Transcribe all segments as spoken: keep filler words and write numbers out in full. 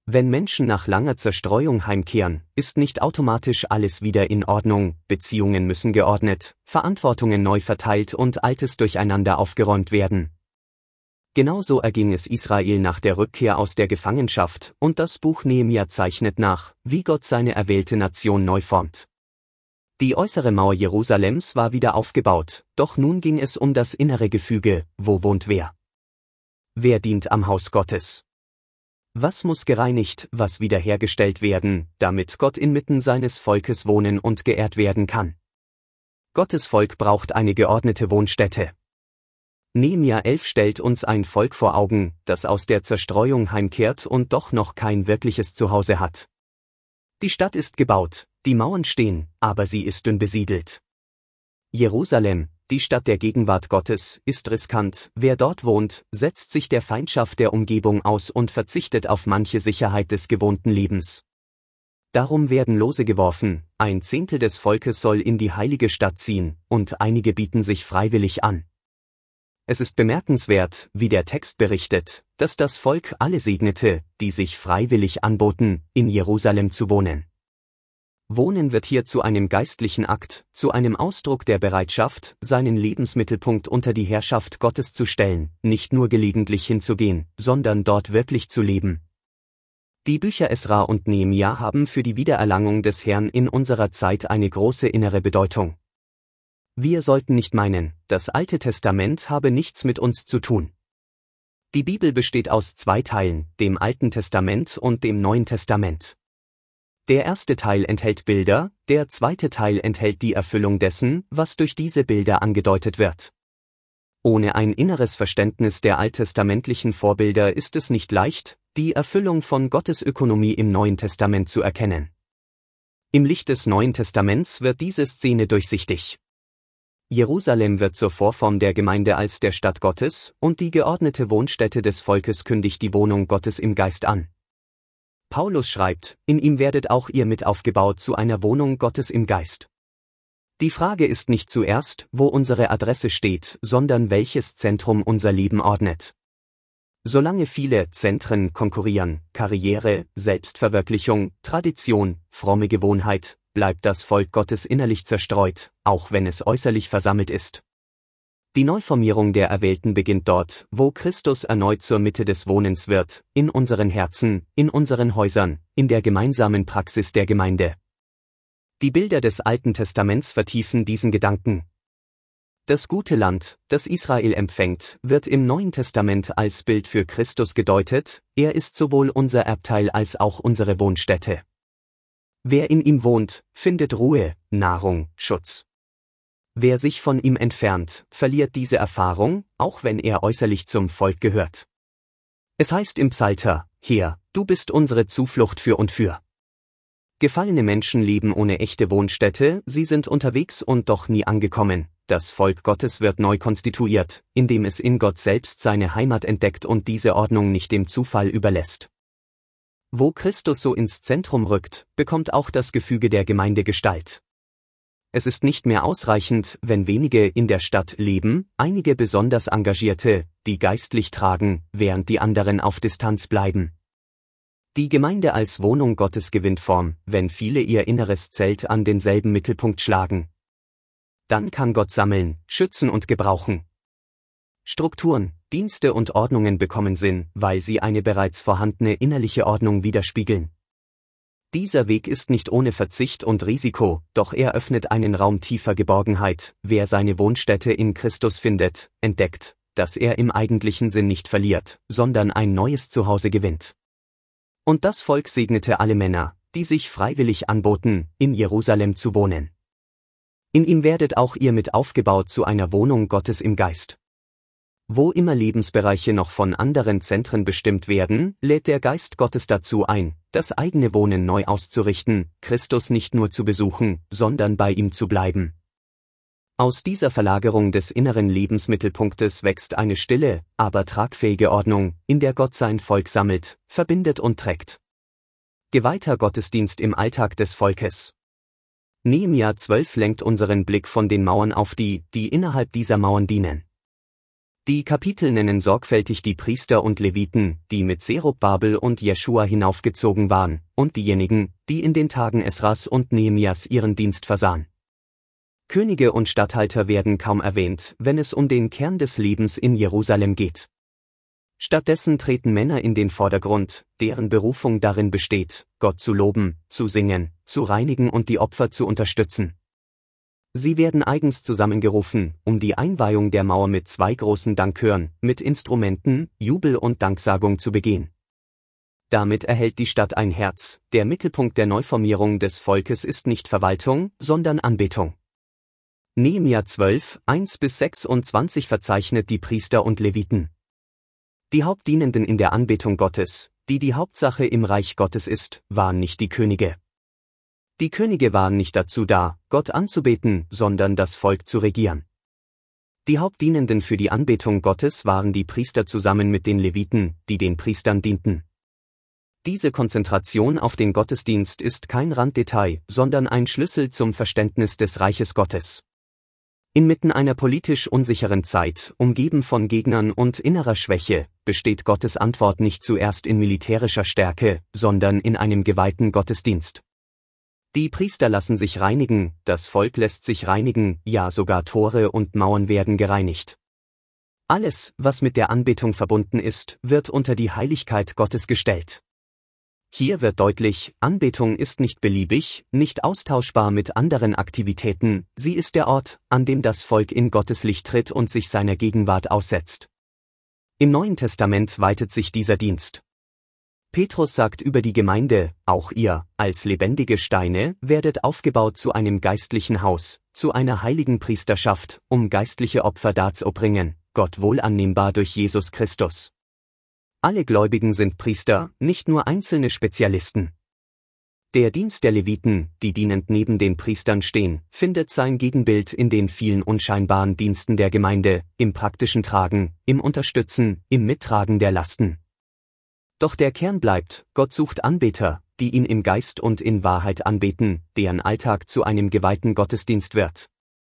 Wenn Menschen nach langer Zerstreuung heimkehren, ist nicht automatisch alles wieder in Ordnung, Beziehungen müssen geordnet, Verantwortungen neu verteilt und Altes durcheinander aufgeräumt werden. Genauso erging es Israel nach der Rückkehr aus der Gefangenschaft, und das Buch Nehemia zeichnet nach, wie Gott seine erwählte Nation neu formt. Die äußere Mauer Jerusalems war wieder aufgebaut, doch nun ging es um das innere Gefüge, wo wohnt wer? Wer dient am Haus Gottes? Was muss gereinigt, was wiederhergestellt werden, damit Gott inmitten seines Volkes wohnen und geehrt werden kann? Gottes Volk braucht eine geordnete Wohnstätte. Nehemia elf stellt uns ein Volk vor Augen, das aus der Zerstreuung heimkehrt und doch noch kein wirkliches Zuhause hat. Die Stadt ist gebaut, die Mauern stehen, aber sie ist dünn besiedelt. Jerusalem, die Stadt der Gegenwart Gottes, ist riskant, wer dort wohnt, setzt sich der Feindschaft der Umgebung aus und verzichtet auf manche Sicherheit des gewohnten Lebens. Darum werden Lose geworfen, ein Zehntel des Volkes soll in die heilige Stadt ziehen, und einige bieten sich freiwillig an. Es ist bemerkenswert, wie der Text berichtet, dass das Volk alle segnete, die sich freiwillig anboten, in Jerusalem zu wohnen. Wohnen wird hier zu einem geistlichen Akt, zu einem Ausdruck der Bereitschaft, seinen Lebensmittelpunkt unter die Herrschaft Gottes zu stellen, nicht nur gelegentlich hinzugehen, sondern dort wirklich zu leben. Die Bücher Esra und Nehemia haben für die Wiedererlangung des Herrn in unserer Zeit eine große innere Bedeutung. Wir sollten nicht meinen, das Alte Testament habe nichts mit uns zu tun. Die Bibel besteht aus zwei Teilen, dem Alten Testament und dem Neuen Testament. Der erste Teil enthält Bilder, der zweite Teil enthält die Erfüllung dessen, was durch diese Bilder angedeutet wird. Ohne ein inneres Verständnis der alttestamentlichen Vorbilder ist es nicht leicht, die Erfüllung von Gottes Ökonomie im Neuen Testament zu erkennen. Im Licht des Neuen Testaments wird diese Szene durchsichtig. Jerusalem wird zur Vorform der Gemeinde als der Stadt Gottes, und die geordnete Wohnstätte des Volkes kündigt die Wohnung Gottes im Geist an. Paulus schreibt, in ihm werdet auch ihr mit aufgebaut zu einer Wohnung Gottes im Geist. Die Frage ist nicht zuerst, wo unsere Adresse steht, sondern welches Zentrum unser Leben ordnet. Solange viele Zentren konkurrieren, Karriere, Selbstverwirklichung, Tradition, fromme Gewohnheit, bleibt das Volk Gottes innerlich zerstreut, auch wenn es äußerlich versammelt ist. Die Neuformierung der Erwählten beginnt dort, wo Christus erneut zur Mitte des Wohnens wird, in unseren Herzen, in unseren Häusern, in der gemeinsamen Praxis der Gemeinde. Die Bilder des Alten Testaments vertiefen diesen Gedanken. Das gute Land, das Israel empfängt, wird im Neuen Testament als Bild für Christus gedeutet, er ist sowohl unser Erbteil als auch unsere Wohnstätte. Wer in ihm wohnt, findet Ruhe, Nahrung, Schutz. Wer sich von ihm entfernt, verliert diese Erfahrung, auch wenn er äußerlich zum Volk gehört. Es heißt im Psalter, Herr, du bist unsere Zuflucht für und für. Gefallene Menschen leben ohne echte Wohnstätte, sie sind unterwegs und doch nie angekommen. Das Volk Gottes wird neu konstituiert, indem es in Gott selbst seine Heimat entdeckt und diese Ordnung nicht dem Zufall überlässt. Wo Christus so ins Zentrum rückt, bekommt auch das Gefüge der Gemeinde Gestalt. Es ist nicht mehr ausreichend, wenn wenige in der Stadt leben, einige besonders Engagierte, die geistlich tragen, während die anderen auf Distanz bleiben. Die Gemeinde als Wohnung Gottes gewinnt Form, wenn viele ihr inneres Zelt an denselben Mittelpunkt schlagen. Dann kann Gott sammeln, schützen und gebrauchen. Strukturen, Dienste und Ordnungen bekommen Sinn, weil sie eine bereits vorhandene innerliche Ordnung widerspiegeln. Dieser Weg ist nicht ohne Verzicht und Risiko, doch er öffnet einen Raum tiefer Geborgenheit. Wer seine Wohnstätte in Christus findet, entdeckt, dass er im eigentlichen Sinn nicht verliert, sondern ein neues Zuhause gewinnt. Und das Volk segnete alle Männer, die sich freiwillig anboten, in Jerusalem zu wohnen. In ihm werdet auch ihr mit aufgebaut zu einer Wohnung Gottes im Geist. Wo immer Lebensbereiche noch von anderen Zentren bestimmt werden, lädt der Geist Gottes dazu ein, das eigene Wohnen neu auszurichten, Christus nicht nur zu besuchen, sondern bei ihm zu bleiben. Aus dieser Verlagerung des inneren Lebensmittelpunktes wächst eine stille, aber tragfähige Ordnung, in der Gott sein Volk sammelt, verbindet und trägt. Geweihter Gottesdienst im Alltag des Volkes. Nehemia zwölf lenkt unseren Blick von den Mauern auf die, die innerhalb dieser Mauern dienen. Die Kapitel nennen sorgfältig die Priester und Leviten, die mit Zerubabel und Jeschua hinaufgezogen waren, und diejenigen, die in den Tagen Esras und Nehemias ihren Dienst versahen. Könige und Statthalter werden kaum erwähnt, wenn es um den Kern des Lebens in Jerusalem geht. Stattdessen treten Männer in den Vordergrund, deren Berufung darin besteht, Gott zu loben, zu singen, zu reinigen und die Opfer zu unterstützen. Sie werden eigens zusammengerufen, um die Einweihung der Mauer mit zwei großen Dankchören, mit Instrumenten, Jubel und Danksagung zu begehen. Damit erhält die Stadt ein Herz. Der Mittelpunkt der Neuformierung des Volkes ist nicht Verwaltung, sondern Anbetung. Nehemia zwölf, eins bis sechsundzwanzig verzeichnet die Priester und Leviten. Die Hauptdienenden in der Anbetung Gottes, die die Hauptsache im Reich Gottes ist, waren nicht die Könige. Die Könige waren nicht dazu da, Gott anzubeten, sondern das Volk zu regieren. Die Hauptdienenden für die Anbetung Gottes waren die Priester zusammen mit den Leviten, die den Priestern dienten. Diese Konzentration auf den Gottesdienst ist kein Randdetail, sondern ein Schlüssel zum Verständnis des Reiches Gottes. Inmitten einer politisch unsicheren Zeit, umgeben von Gegnern und innerer Schwäche, besteht Gottes Antwort nicht zuerst in militärischer Stärke, sondern in einem geweihten Gottesdienst. Die Priester lassen sich reinigen, das Volk lässt sich reinigen, ja sogar Tore und Mauern werden gereinigt. Alles, was mit der Anbetung verbunden ist, wird unter die Heiligkeit Gottes gestellt. Hier wird deutlich, Anbetung ist nicht beliebig, nicht austauschbar mit anderen Aktivitäten, sie ist der Ort, an dem das Volk in Gottes Licht tritt und sich seiner Gegenwart aussetzt. Im Neuen Testament weitet sich dieser Dienst. Petrus sagt über die Gemeinde, auch ihr, als lebendige Steine, werdet aufgebaut zu einem geistlichen Haus, zu einer heiligen Priesterschaft, um geistliche Opfer darzubringen, Gott wohlannehmbar durch Jesus Christus. Alle Gläubigen sind Priester, nicht nur einzelne Spezialisten. Der Dienst der Leviten, die dienend neben den Priestern stehen, findet sein Gegenbild in den vielen unscheinbaren Diensten der Gemeinde, im praktischen Tragen, im Unterstützen, im Mittragen der Lasten. Doch der Kern bleibt, Gott sucht Anbeter, die ihn im Geist und in Wahrheit anbeten, deren Alltag zu einem geweihten Gottesdienst wird.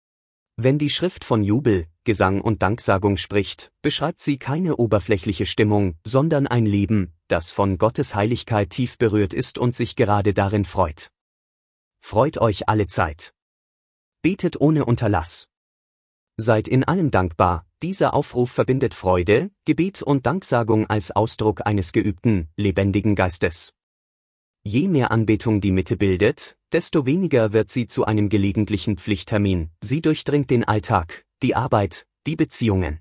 Wenn die Schrift von Jubel, Gesang und Danksagung spricht, beschreibt sie keine oberflächliche Stimmung, sondern ein Leben, das von Gottes Heiligkeit tief berührt ist und sich gerade darin freut. Freut euch alle Zeit. Betet ohne Unterlass. Seid in allem dankbar. Dieser Aufruf verbindet Freude, Gebet und Danksagung als Ausdruck eines geübten, lebendigen Geistes. Je mehr Anbetung die Mitte bildet, desto weniger wird sie zu einem gelegentlichen Pflichttermin, sie durchdringt den Alltag, die Arbeit, die Beziehungen.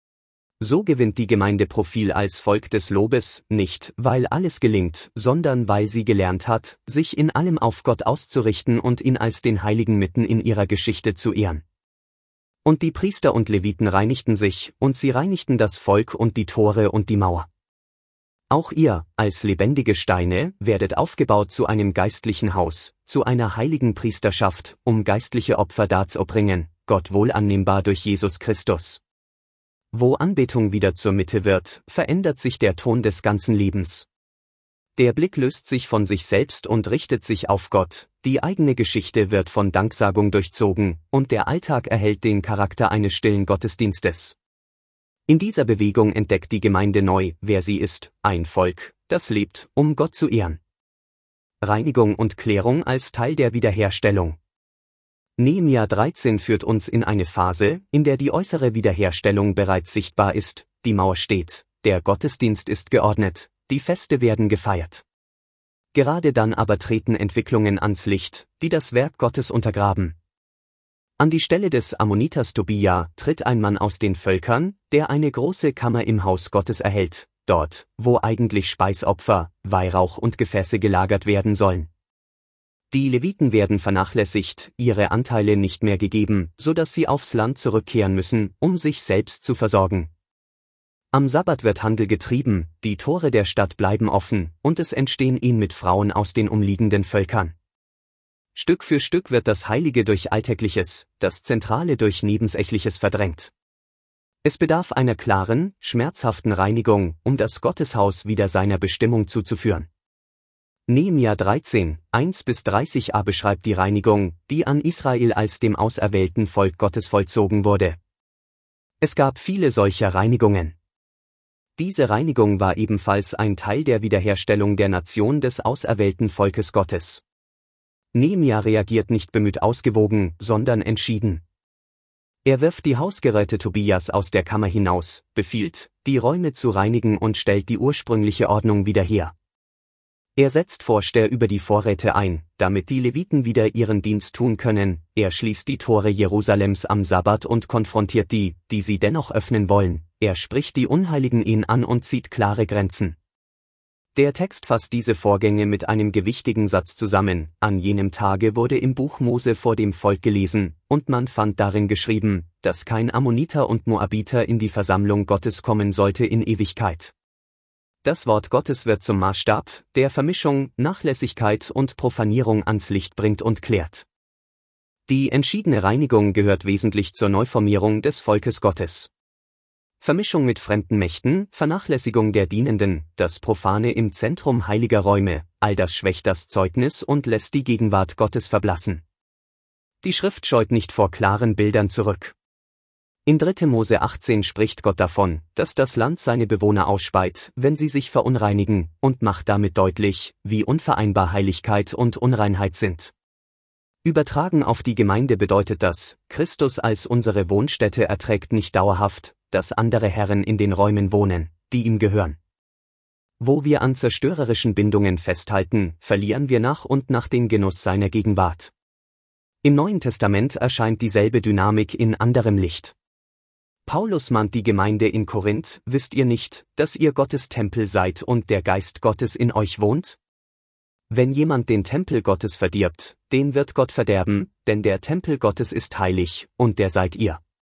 So gewinnt die Gemeinde Profil als Volk des Lobes, nicht, weil alles gelingt, sondern weil sie gelernt hat, sich in allem auf Gott auszurichten und ihn als den Heiligen mitten in ihrer Geschichte zu ehren. Und die Priester und Leviten reinigten sich, und sie reinigten das Volk und die Tore und die Mauer. Auch ihr, als lebendige Steine, werdet aufgebaut zu einem geistlichen Haus, zu einer heiligen Priesterschaft, um geistliche Opfer darzubringen, Gott wohlannehmbar durch Jesus Christus. Wo Anbetung wieder zur Mitte wird, verändert sich der Ton des ganzen Lebens. Der Blick löst sich von sich selbst und richtet sich auf Gott, die eigene Geschichte wird von Danksagung durchzogen, und der Alltag erhält den Charakter eines stillen Gottesdienstes. In dieser Bewegung entdeckt die Gemeinde neu, wer sie ist, ein Volk, das lebt, um Gott zu ehren. Reinigung und Klärung als Teil der Wiederherstellung. Nehemia dreizehn führt uns in eine Phase, in der die äußere Wiederherstellung bereits sichtbar ist, die Mauer steht, der Gottesdienst ist geordnet, die Feste werden gefeiert. Gerade dann aber treten Entwicklungen ans Licht, die das Werk Gottes untergraben. An die Stelle des Ammoniters Tobia tritt ein Mann aus den Völkern, der eine große Kammer im Haus Gottes erhält, dort, wo eigentlich Speisopfer, Weihrauch und Gefäße gelagert werden sollen. Die Leviten werden vernachlässigt, ihre Anteile nicht mehr gegeben, so dass sie aufs Land zurückkehren müssen, um sich selbst zu versorgen. Am Sabbat wird Handel getrieben, die Tore der Stadt bleiben offen, und es entstehen Ehen mit Frauen aus den umliegenden Völkern. Stück für Stück wird das Heilige durch Alltägliches, das Zentrale durch Nebensächliches verdrängt. Es bedarf einer klaren, schmerzhaften Reinigung, um das Gotteshaus wieder seiner Bestimmung zuzuführen. Nehemia dreizehn, eins bis dreißig a beschreibt die Reinigung, die an Israel als dem auserwählten Volk Gottes vollzogen wurde. Es gab viele solcher Reinigungen. Diese Reinigung war ebenfalls ein Teil der Wiederherstellung der Nation des auserwählten Volkes Gottes. Nehemia reagiert nicht bemüht ausgewogen, sondern entschieden. Er wirft die Hausgeräte Tobias aus der Kammer hinaus, befiehlt, die Räume zu reinigen und stellt die ursprüngliche Ordnung wieder her. Er setzt Vorsteher über die Vorräte ein, damit die Leviten wieder ihren Dienst tun können, er schließt die Tore Jerusalems am Sabbat und konfrontiert die, die sie dennoch öffnen wollen, er spricht die unheiligen Ehen an und zieht klare Grenzen. Der Text fasst diese Vorgänge mit einem gewichtigen Satz zusammen: An jenem Tage wurde im Buch Mose vor dem Volk gelesen, und man fand darin geschrieben, dass kein Ammoniter und Moabiter in die Versammlung Gottes kommen sollte in Ewigkeit. Das Wort Gottes wird zum Maßstab, der Vermischung, Nachlässigkeit und Profanierung ans Licht bringt und klärt. Die entschiedene Reinigung gehört wesentlich zur Neuformierung des Volkes Gottes. Vermischung mit fremden Mächten, Vernachlässigung der Dienenden, das Profane im Zentrum heiliger Räume, all das schwächt das Zeugnis und lässt die Gegenwart Gottes verblassen. Die Schrift scheut nicht vor klaren Bildern zurück. In dritter Mose achtzehn spricht Gott davon, dass das Land seine Bewohner ausspeit, wenn sie sich verunreinigen, und macht damit deutlich, wie unvereinbar Heiligkeit und Unreinheit sind. Übertragen auf die Gemeinde bedeutet das, Christus als unsere Wohnstätte erträgt nicht dauerhaft, dass andere Herren in den Räumen wohnen, die ihm gehören. Wo wir an zerstörerischen Bindungen festhalten, verlieren wir nach und nach den Genuss seiner Gegenwart. Im Neuen Testament erscheint dieselbe Dynamik in anderem Licht. Paulus mahnt die Gemeinde in Korinth: Wisst ihr nicht, dass ihr Gottes Tempel seid und der Geist Gottes in euch wohnt? Wenn jemand den Tempel Gottes verdirbt, den wird Gott verderben, denn der Tempel Gottes ist heilig, und der seid ihr.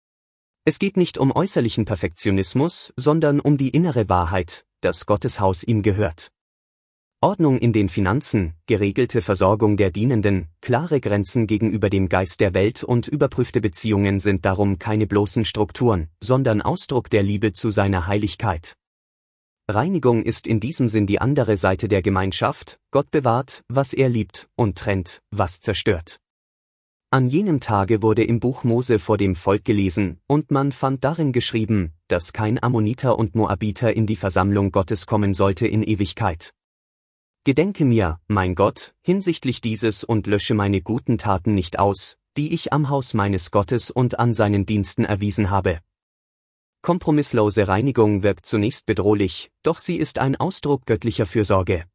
Es geht nicht um äußerlichen Perfektionismus, sondern um die innere Wahrheit, dass Gottes Haus ihm gehört. Ordnung in den Finanzen, geregelte Versorgung der Dienenden, klare Grenzen gegenüber dem Geist der Welt und überprüfte Beziehungen sind darum keine bloßen Strukturen, sondern Ausdruck der Liebe zu seiner Heiligkeit. Reinigung ist in diesem Sinn die andere Seite der Gemeinschaft: Gott bewahrt, was er liebt, und trennt, was zerstört. An jenem Tage wurde im Buch Mose vor dem Volk gelesen, und man fand darin geschrieben, dass kein Ammoniter und Moabiter in die Versammlung Gottes kommen sollte in Ewigkeit. Gedenke mir, mein Gott, hinsichtlich dieses und lösche meine guten Taten nicht aus, die ich am Haus meines Gottes und an seinen Diensten erwiesen habe. Kompromisslose Reinigung wirkt zunächst bedrohlich, doch sie ist ein Ausdruck göttlicher Fürsorge.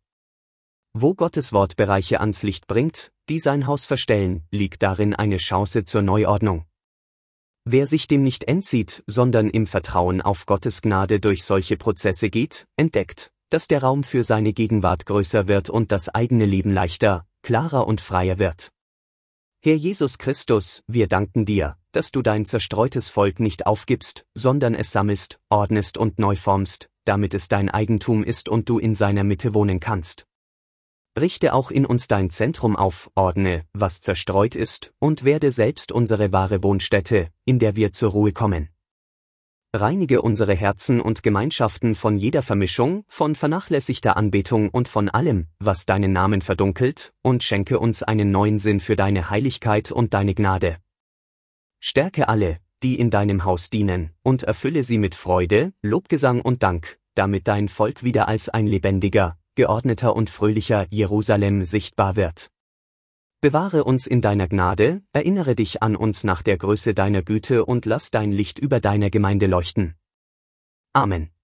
Wo Gottes Wort Bereiche ans Licht bringt, die sein Haus verstellen, liegt darin eine Chance zur Neuordnung. Wer sich dem nicht entzieht, sondern im Vertrauen auf Gottes Gnade durch solche Prozesse geht, entdeckt, dass der Raum für seine Gegenwart größer wird und das eigene Leben leichter, klarer und freier wird. Herr Jesus Christus, wir danken dir, dass du dein zerstreutes Volk nicht aufgibst, sondern es sammelst, ordnest und neu formst, damit es dein Eigentum ist und du in seiner Mitte wohnen kannst. Richte auch in uns dein Zentrum auf, ordne, was zerstreut ist, und werde selbst unsere wahre Wohnstätte, in der wir zur Ruhe kommen. Reinige unsere Herzen und Gemeinschaften von jeder Vermischung, von vernachlässigter Anbetung und von allem, was deinen Namen verdunkelt, und schenke uns einen neuen Sinn für deine Heiligkeit und deine Gnade. Stärke alle, die in deinem Haus dienen, und erfülle sie mit Freude, Lobgesang und Dank, damit dein Volk wieder als ein lebendiger, geordneter und fröhlicher Jerusalem sichtbar wird. Bewahre uns in deiner Gnade, erinnere dich an uns nach der Größe deiner Güte und lass dein Licht über deiner Gemeinde leuchten. Amen.